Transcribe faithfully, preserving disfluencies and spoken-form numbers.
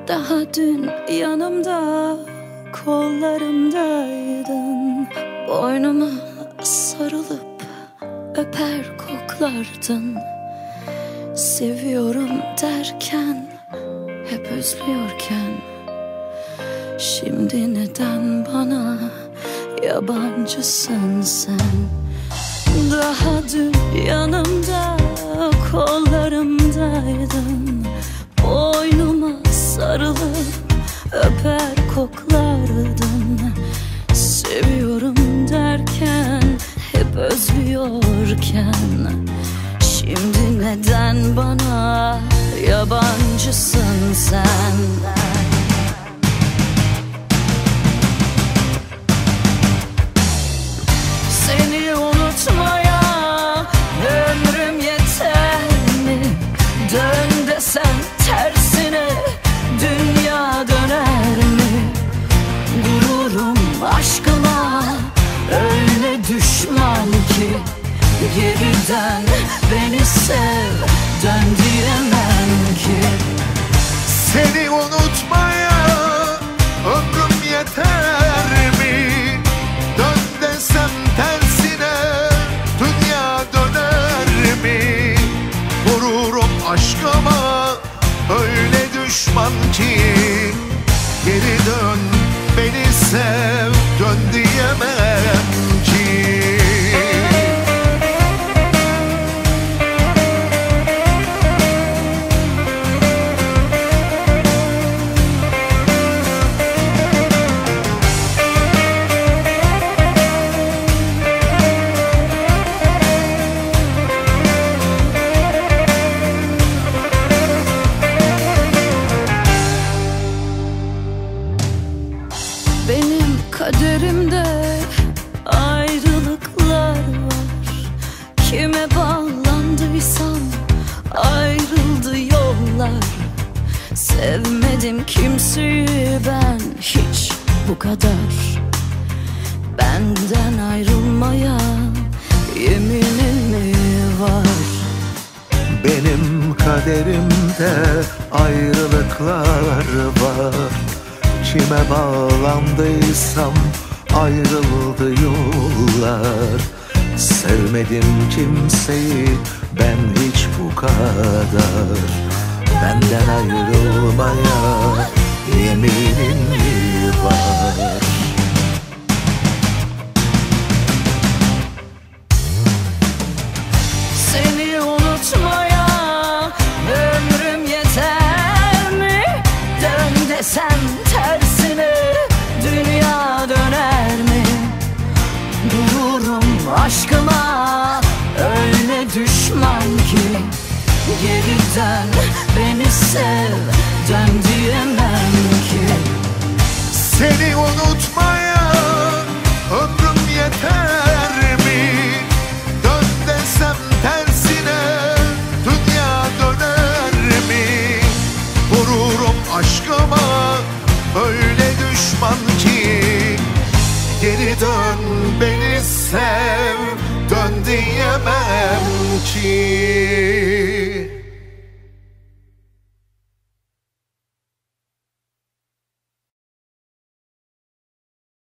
Daha dün yanımda, kollarımdaydın. Boynuma sarılıp öper koklardın. Seviyorum derken, hep özlüyorken, şimdi neden bana yabancısın sen? Daha dün yanımda, kollarımdaydın. Boynuma sarılıp öper koklardın. Seviyorum derken, hep özlüyorken, şimdi neden bana yabancısın sen? Seni unutmaya ömrüm yeter mi? Dön desem tersine dünya döner mi? Gururum aşkıma öyle düşman ki, geriden beni sev, dön diyemem ki. Seni unutmaya ömrüm yeter mi? Dön desem tersine dünya döner mi? Vururum aşkıma öyle düşman ki, geri dön beni sev, dön diyemem ki. Benim kaderimde ayrılıklar var. Kime bağlandıysam ayrıldı yollar. Sevmedim kimseyi ben hiç bu kadar. Benden ayrılmaya yeminin mi var? Benim kaderimde ayrılıklar var. Kime bağlandıysam ayrıldı yollar. Sevmedim kimseyi ben hiç bu kadar. Benden ayrılmaya yeminin mi var? Seni unutmaya ömrüm yeter mi? Dön desem tersine dünya döner mi? Dururum aşkıma öyle düşman ki, geriden beni sev, dön diyemem ki. Seni unutmaya ömrüm yeter mi? Dön desem tersine dünya döner mi? Vururum aşkıma öyle düşman ki, geri dön beni sev, dön diyemem ki.